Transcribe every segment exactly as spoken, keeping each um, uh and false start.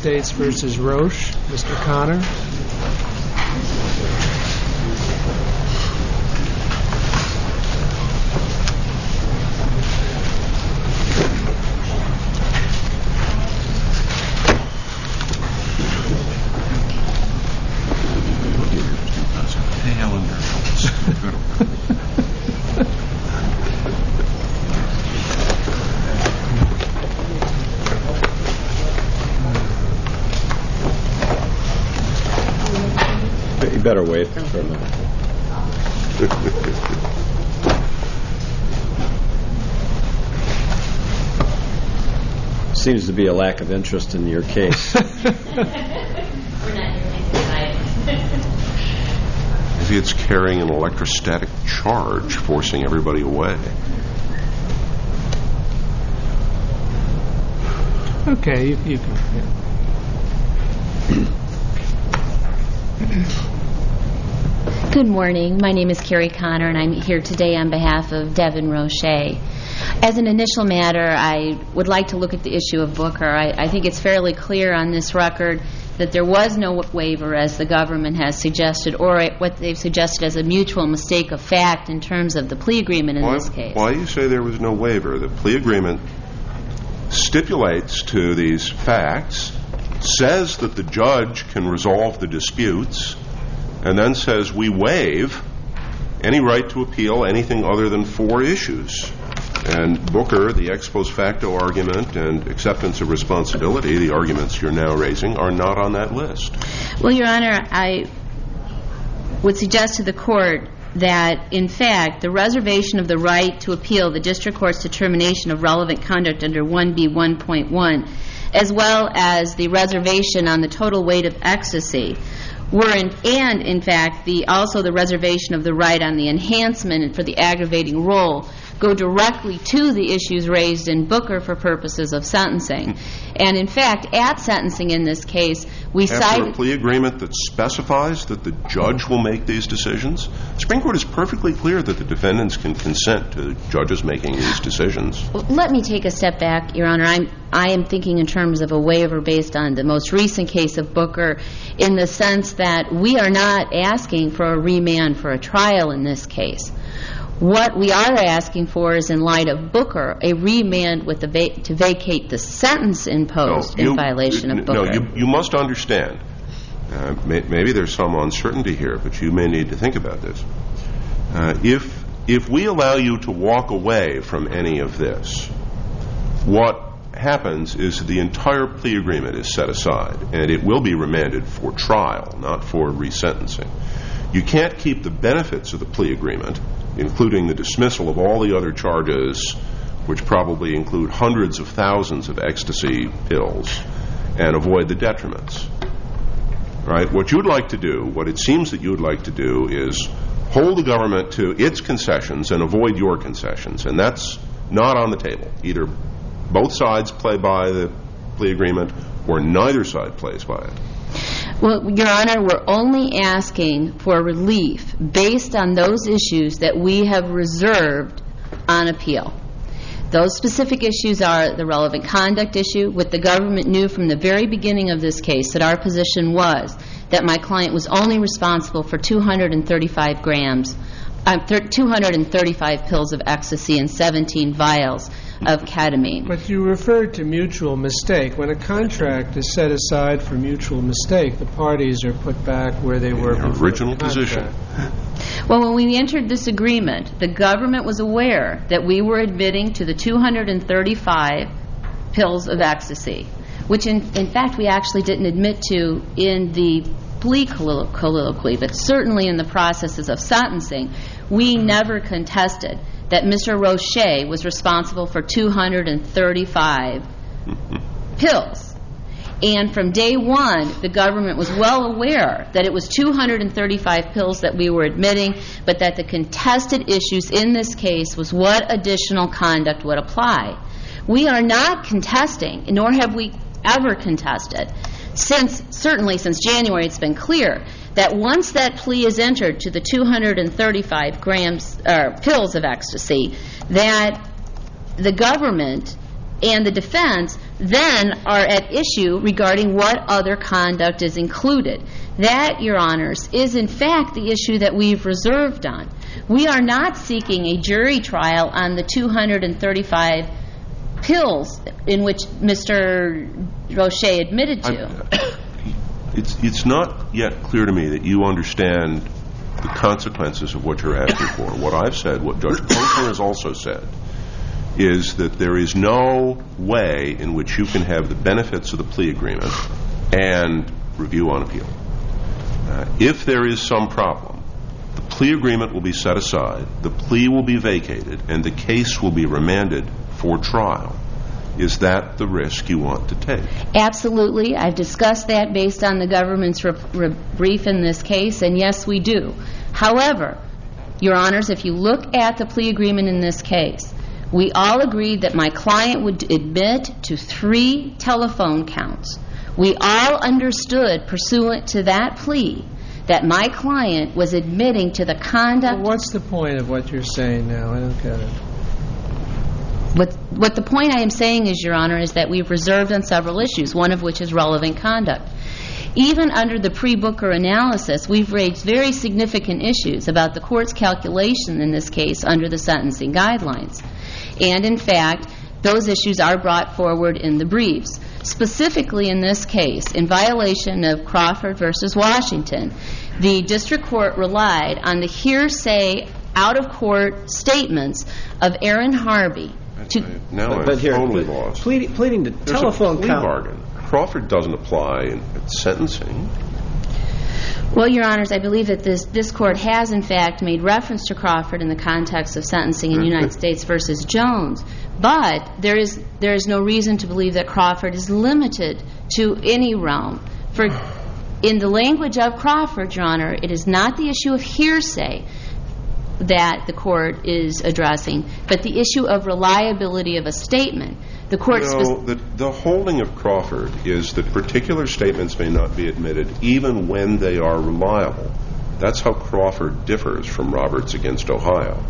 States versus Roche. Mister Connor. Better wait for a minute. Seems to be a lack of interest in your case. We're not here. Maybe it's carrying an electrostatic charge, forcing everybody away. Okay, you, you can. Yeah. Good morning. My name is Carrie Connor, and I'm here today on behalf of Devin Roche. As an initial matter, I would like to look at the issue of Booker. I, I think it's fairly clear on this record that there was no waiver, as the government has suggested, or what they've suggested as a mutual mistake of fact in terms of the plea agreement in why, this case. Why do you say there was no waiver? The plea agreement stipulates to these facts, says that the judge can resolve the disputes, and then says we waive any right to appeal anything other than four issues. And Booker, the ex post facto argument, and acceptance of responsibility, the arguments you're now raising, are not on that list. Well, Your Honor, I would suggest to the court that, in fact, the reservation of the right to appeal the district court's determination of relevant conduct under one B one point one, as well as the reservation on the total weight of ecstasy, were in, and, in fact, the also the reservation of the right on the enhancement for the aggravating role go directly to the issues raised in Booker for purposes of sentencing. And, in fact, at sentencing in this case, we After cite... a plea agreement that specifies that the judge will make these decisions, the Supreme Court is perfectly clear that the defendants can consent to judges making these decisions. Let me take a step back, Your Honor. I'm, I am thinking in terms of a waiver based on the most recent case of Booker, in the sense that we are not asking for a remand for a trial in this case. What we are asking for is, in light of Booker, a remand with the va- to vacate the sentence imposed no, you, in violation of Booker. No, you, you must understand. Uh, may, maybe there's some uncertainty here, but you may need to think about this. Uh, if if we allow you to walk away from any of this, what happens is the entire plea agreement is set aside, and it will be remanded for trial, not for resentencing. You can't keep the benefits of the plea agreement, including the dismissal of all the other charges, which probably include hundreds of thousands of ecstasy pills, and avoid the detriments. Right? What you'd like to do, what it seems that you'd like to do, is hold the government to its concessions and avoid your concessions, and that's not on the table. Either both sides play by the plea agreement, or neither side plays by it. Well, Your Honor, we're only asking for relief based on those issues that we have reserved on appeal. Those specific issues are the relevant conduct issue, which the government knew from the very beginning of this case that our position was that my client was only responsible for two hundred thirty-five grams, uh, two hundred thirty-five pills of ecstasy and seventeen vials of ketamine. But you referred to mutual mistake. When a contract is set aside for mutual mistake, the parties are put back where they were before the original position. Well, when we entered this agreement, the government was aware that we were admitting to the two hundred thirty-five pills of ecstasy, which in, in fact we actually didn't admit to in the plea colloquy, but certainly in the processes of sentencing, we never contested that Mister Roche was responsible for two hundred thirty-five pills. And from day one, the government was well aware that it was two hundred thirty-five pills that we were admitting, but that the contested issues in this case was what additional conduct would apply. We are not contesting, nor have we ever contested, since certainly since January it's been clear that once that plea is entered to the two hundred thirty-five grams uh, pills of ecstasy, that the government and the defense then are at issue regarding what other conduct is included. That, Your Honors, is in fact the issue that we've reserved on. We are not seeking a jury trial on the two hundred thirty-five pills in which Mister Roche admitted to. I, it's, it's not yet clear to me that you understand the consequences of what you're asking for. What I've said, what Judge Posner has also said, is that there is no way in which you can have the benefits of the plea agreement and review on appeal. Uh, if there is some problem, the plea agreement will be set aside, the plea will be vacated, and the case will be remanded for trial. Is that the risk you want to take? Absolutely. I've discussed that based on the government's re- re- brief in this case, and yes, we do. However, Your Honors, if you look at the plea agreement in this case, we all agreed that my client would admit to three telephone counts. We all understood, pursuant to that plea, that my client was admitting to the conduct... Well, what's the point of what you're saying now? I don't get it. What, what the point I am saying is, Your Honor, is that we've reserved on several issues, one of which is relevant conduct. Even under the pre-Booker analysis, we've raised very significant issues about the court's calculation in this case under the sentencing guidelines. And, in fact, those issues are brought forward in the briefs. Specifically in this case, in violation of Crawford versus Washington, the district court relied on the hearsay out-of-court statements of Aaron Harvey. To now but, I'm but here, totally ple- lost. Pleading, pleading to There's telephone a plea count. bargain. Crawford doesn't apply in, in sentencing. Well, Your Honors, I believe that this, this court has, in fact, made reference to Crawford in the context of sentencing in United States versus Jones. But there is, there is no reason to believe that Crawford is limited to any realm. For, in the language of Crawford, Your Honor, it is not the issue of hearsay that the court is addressing, but the issue of reliability of a statement. The court No, the, the holding of Crawford is that particular statements may not be admitted even when they are reliable. That's how Crawford differs from Roberts against Ohio.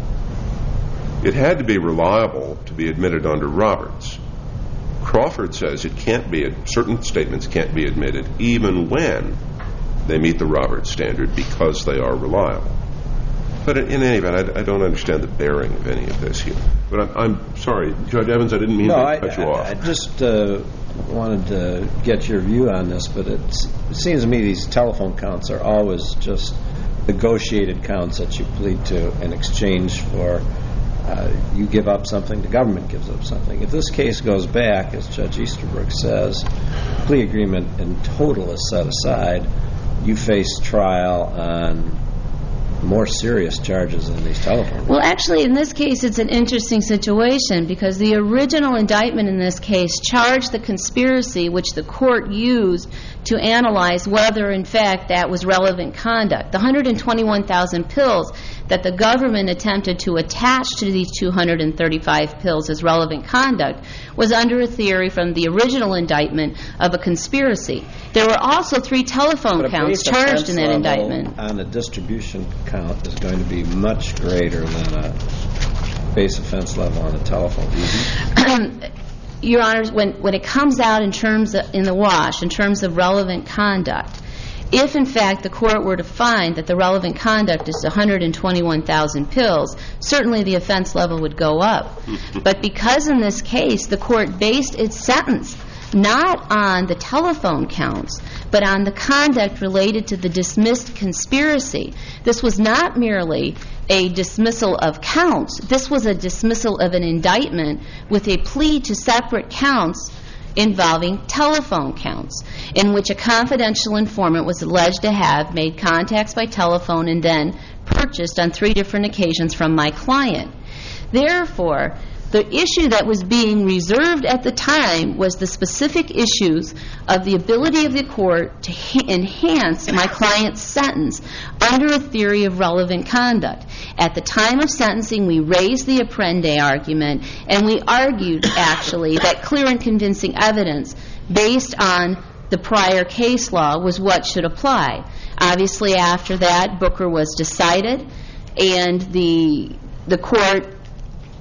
It had to be reliable to be admitted under Roberts. Crawford says it can't be, certain statements can't be admitted even when they meet the Roberts standard because they are reliable. But in any event, I, I don't understand the bearing of any of this here. But I'm, I'm sorry, Judge Evans, I didn't mean no, to I, cut you I, off. I just uh, wanted to get your view on this, but it, it seems to me these telephone counts are always just negotiated counts that you plead to in exchange for uh, you give up something, the government gives up something. If this case goes back, as Judge Easterbrook says, plea agreement in total is set aside, you face trial on more serious charges than these telephone. Well, actually, in this case, it's an interesting situation because the original indictment in this case charged the conspiracy which the court used to analyze whether, in fact, that was relevant conduct. The one hundred twenty-one thousand pills that the government attempted to attach to these two hundred thirty-five pills as relevant conduct was under a theory from the original indictment of a conspiracy. There were also three telephone but counts charged in that level indictment. On a distribution count is going to be much greater than a base offense level on a telephone. Your Honors, when, when it comes out in terms of, in the wash, in terms of relevant conduct, if in fact the court were to find that the relevant conduct is one hundred twenty-one thousand pills, certainly the offense level would go up. But because in this case the court based its sentence not on the telephone counts, but on the conduct related to the dismissed conspiracy, this was not merely a dismissal of counts. This was a dismissal of an indictment with a plea to separate counts involving telephone counts, in which a confidential informant was alleged to have made contacts by telephone and then purchased on three different occasions from my client. Therefore, the issue that was being reserved at the time was the specific issues of the ability of the court to ha- enhance my client's sentence under a theory of relevant conduct. At the time of sentencing, we raised the Apprende argument, and we argued, actually, that clear and convincing evidence based on the prior case law was what should apply. Obviously, after that, Booker was decided, and the the court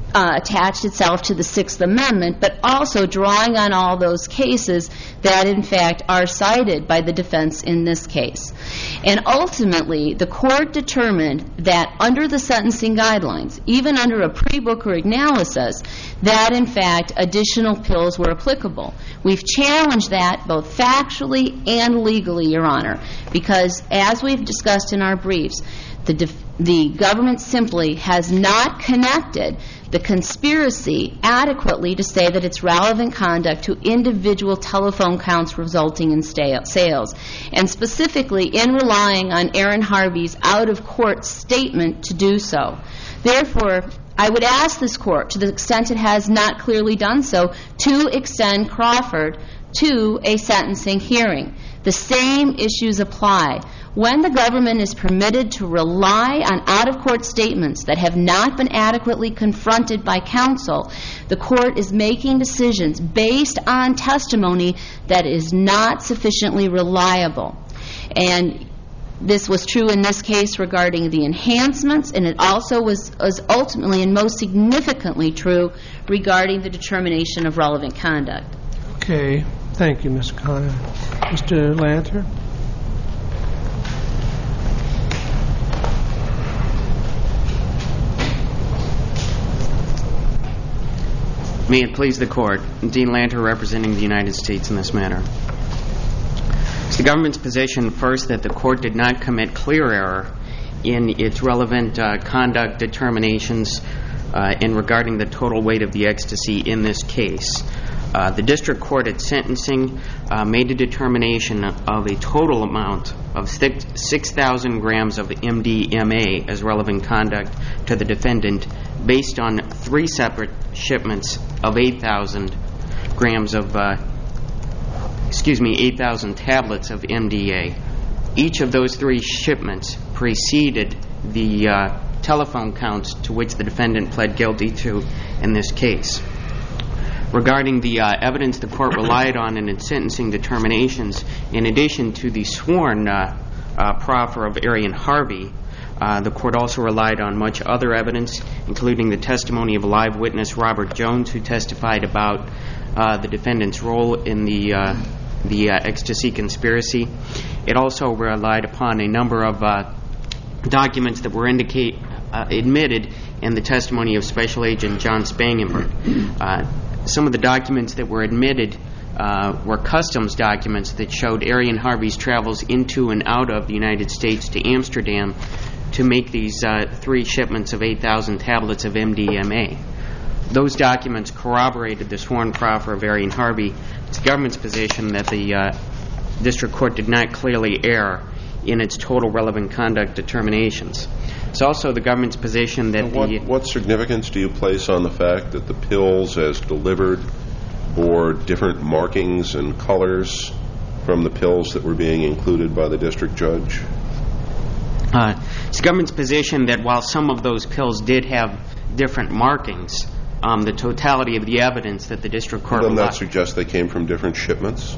uh, attached itself to the Sixth Amendment, but also drawing on all those cases that, in fact, are cited by the defense in this case. And ultimately, the court determined that under the sentencing guidelines, even under a pre-Booker analysis, that, in fact, additional pills were applicable. We've challenged that both factually and legally, Your Honor, because as we've discussed in our briefs, the, def- the government simply has not connected the conspiracy adequately to say that it's relevant conduct to individual telephone counts resulting in sta- sales, and specifically in relying on Aaron Harvey's out-of-court statement to do so. Therefore, I would ask this Court, to the extent it has not clearly done so, to extend Crawford to a sentencing hearing. The same issues apply. When the government is permitted to rely on out-of-court statements that have not been adequately confronted by counsel, the court is making decisions based on testimony that is not sufficiently reliable. And this was true in this case regarding the enhancements, and it also was, was ultimately and most significantly true regarding the determination of relevant conduct. Okay. Thank you, Miz Connor. Mister Lanter? May it please the Court, Dean Lanter representing the United States in this matter. It's the government's position, first, that the Court did not commit clear error in its relevant uh, conduct determinations uh, in regarding the total weight of the ecstasy in this case. Uh, the district court at sentencing uh, made a determination of a total amount of six thousand grams of M D M A as relevant conduct to the defendant based on three separate shipments of eight thousand grams of, uh, excuse me, eight thousand tablets of M D A. Each of those three shipments preceded the uh, telephone counts to which the defendant pled guilty to in this case. Regarding the uh, evidence the court relied on in its sentencing determinations, in addition to the sworn uh, uh, proffer of Arian Harvey, uh, the court also relied on much other evidence, including the testimony of a live witness, Robert Jones, who testified about uh, the defendant's role in the uh, the uh, ecstasy conspiracy. It also relied upon a number of uh, documents that were indicate uh, admitted in the testimony of Special Agent John Spangenberg. Uh, Some of the documents that were admitted uh, were customs documents that showed Arian Harvey's travels into and out of the United States to Amsterdam to make these uh, three shipments of eight thousand tablets of M D M A. Those documents corroborated the sworn proffer of Arian Harvey. It's the government's position that the uh, district court did not clearly err in its total relevant conduct determinations. It's also the government's position that what, the... What significance do you place on the fact that the pills as delivered bore different markings and colors from the pills that were being included by the district judge? Uh, it's the government's position that while some of those pills did have different markings, um, the totality of the evidence that the district court... Doesn't that suggest they came from different shipments?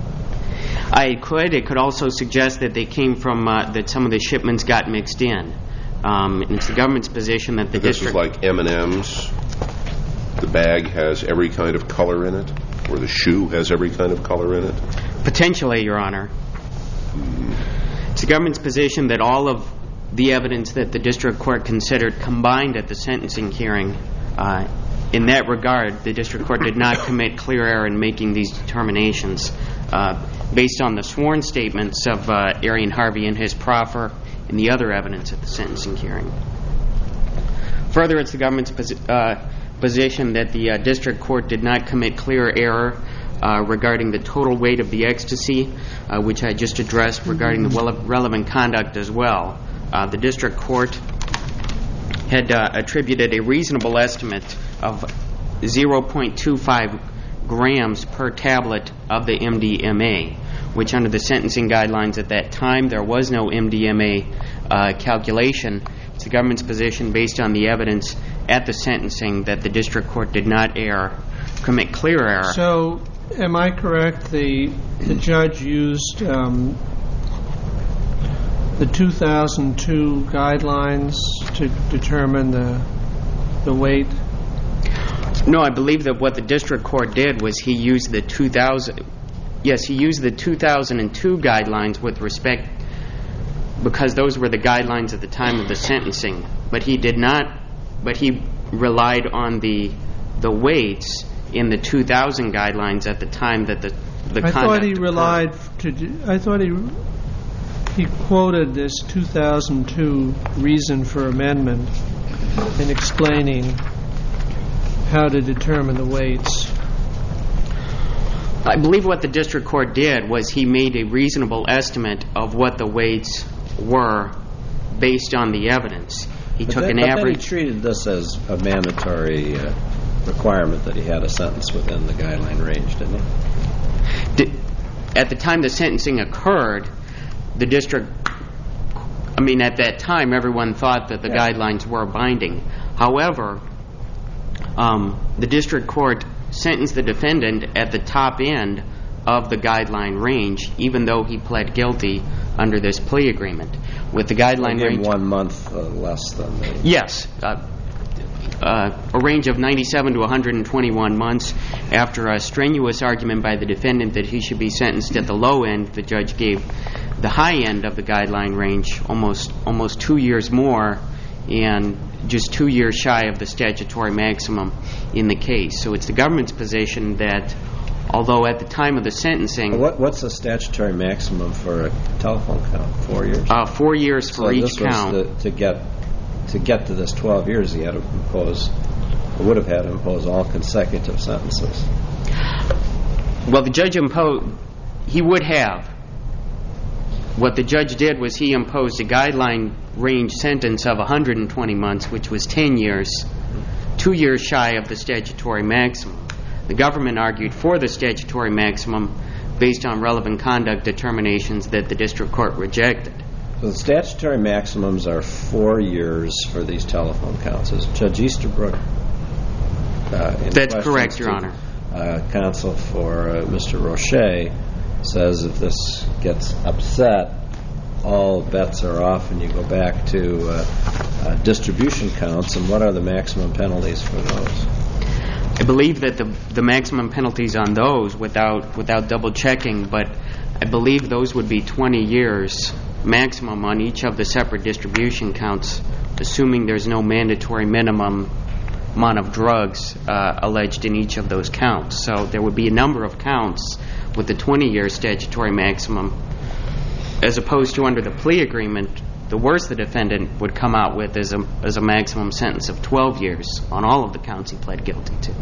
I could. It could also suggest that they came from, uh, that some of the shipments got mixed in. Um, and it's the government's position that the but this district... This is like M and M's. The bag has every kind of color in it? Or the shoe has every kind of color in it? Potentially, Your Honor. Mm. It's the government's position that all of the evidence that the district court considered combined at the sentencing hearing, uh, in that regard, the district court did not commit clear error in making these determinations uh, based on the sworn statements of uh, Arian Harvey and his proffer and the other evidence at the sentencing hearing. Further, it's the government's posi- uh, position that the uh, district court did not commit clear error uh, regarding the total weight of the ecstasy, uh, which I just addressed regarding the well- relevant conduct as well. Uh, the district court had uh, attributed a reasonable estimate of zero point two five grams per tablet of the M D M A, which under the sentencing guidelines at that time, there was no M D M A uh, calculation. It's the government's position based on the evidence at the sentencing that the district court did not err, commit clear error. So, am I correct? The the judge used um, the two thousand two guidelines to determine the the weight No, I believe that what the district court did was he used the two thousand, yes, he used the two thousand two guidelines with respect, because those were the guidelines at the time of the sentencing. But he did not, but he relied on the the weights in the two thousand guidelines at the time that the the I conduct thought he occurred. relied to. do- I thought he he quoted this two thousand two reason for amendment in explaining how to determine the weights. I believe what the district court did was he made a reasonable estimate of what the weights were based on the evidence. He But took then, an but then he average. treated this as a mandatory uh, requirement that he had a sentence within the guideline range, didn't he? Di- At the time the sentencing occurred, the district, I mean, at that time, everyone thought that the Yeah. guidelines were binding. However, um, the district court sentenced the defendant at the top end of the guideline range, even though he pled guilty under this plea agreement. With the guideline He gave him range, one month uh, less than the... yes, uh, uh, a range of ninety-seven to one hundred twenty-one months. After a strenuous argument by the defendant that he should be sentenced at the low end, the judge gave the high end of the guideline range, almost almost two years more, and just two years shy of the statutory maximum in the case. So it's the government's position that, although at the time of the sentencing, What, what's the statutory maximum for a telephone count? Four years? uh, four years for so each this was count. the, to get to get to this twelve years, he had to impose, or would have had to impose all consecutive sentences. Well, the judge imposed, he would have. What the judge did was he imposed a guideline range sentence of one hundred twenty months, which was ten years, two years shy of the statutory maximum. The government argued for the statutory maximum based on relevant conduct determinations that the district court rejected. So the statutory maximums are four years for these telephone counts. As Judge Easterbrook, uh, in That's questions correct, Your to, Honor. Uh, counsel for uh, Mister Roche says if this gets upset, all bets are off and you go back to uh, uh, distribution counts. And what are the maximum penalties for those? I believe that the the maximum penalties on those, without without double checking, but I believe those would be twenty years maximum on each of the separate distribution counts, assuming there's no mandatory minimum amount of drugs uh, alleged in each of those counts. So there would be a number of counts with the twenty-year statutory maximum, as opposed to under the plea agreement, the worst the defendant would come out with is a, is a maximum sentence of twelve years on all of the counts he pled guilty to.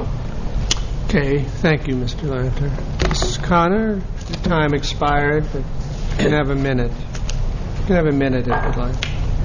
Okay, thank you, Mister Lanter. Missus Connor, your time expired, but you can have a minute. You can have a minute if you'd like.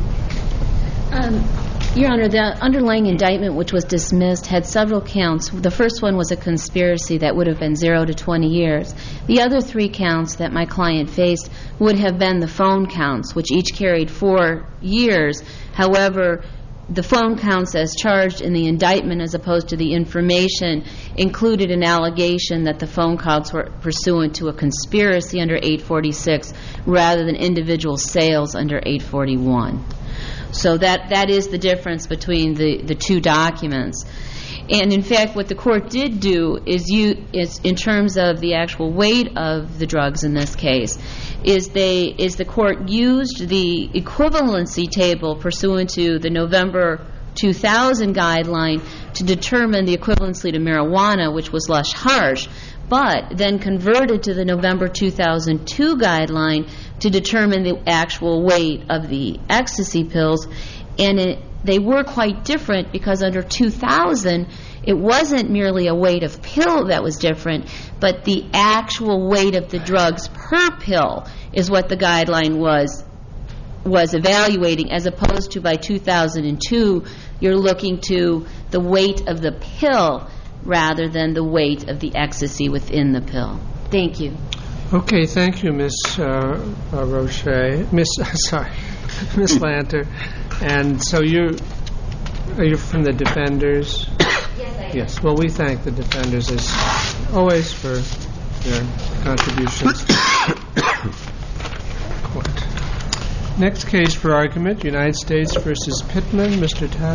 Um, Your Honor, the underlying indictment, which was dismissed, had several counts. The first one was a conspiracy that would have been zero to twenty years. The other three counts that my client faced would have been the phone counts, which each carried four years. However, the phone counts as charged in the indictment, as opposed to the information, included an allegation that the phone calls were pursuant to a conspiracy under eight forty-six rather than individual sales under eight forty-one. So that that is the difference between the, the two documents. And in fact, what the court did do is, you, is in terms of the actual weight of the drugs in this case, is they is the court used the equivalency table pursuant to the November two thousand guideline to determine the equivalency to marijuana, which was less harsh, but then converted to the November two thousand two guideline to determine the actual weight of the ecstasy pills. And it, they were quite different because under two thousand, it wasn't merely a weight of pill that was different, but the actual weight of the drugs per pill is what the guideline was was evaluating, as opposed to by two thousand two, you're looking to the weight of the pill rather than the weight of the ecstasy within the pill. Thank you. Okay, thank you, Miss Uh, uh, Roche. Miss, sorry, Miss Lanter. And so you are you from the defenders? Yes, I am. Yes. Well, we thank the defenders as always for their contributions. Court. Next case for argument: United States versus Pittman. Mister Tass.